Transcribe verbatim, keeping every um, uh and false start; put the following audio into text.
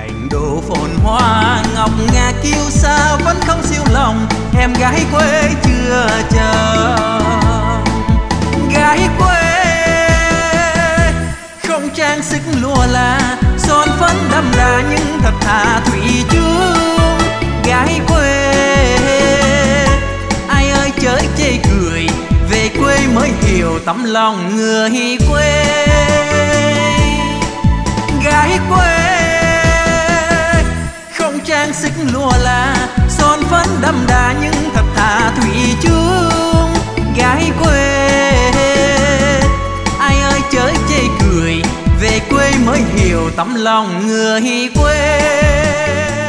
thành đô phồn hoa ngọc ngà kiêu sa vẫn không siêu lòng em gái quê chưa chờ. Gái quê không trang sức lụa là son phấn đậm đà nhưng thật thà thủy chung. Gái quê ai ơi chớ chê cười về quê mới hiểu tấm lòng người quê. Gái quê không trang sức lụa là son phấn đậm đà nhưng thật thà thủy chung. Gái quê ai ơi chớ chê cười về quê mới hiểu tấm lòng người quê.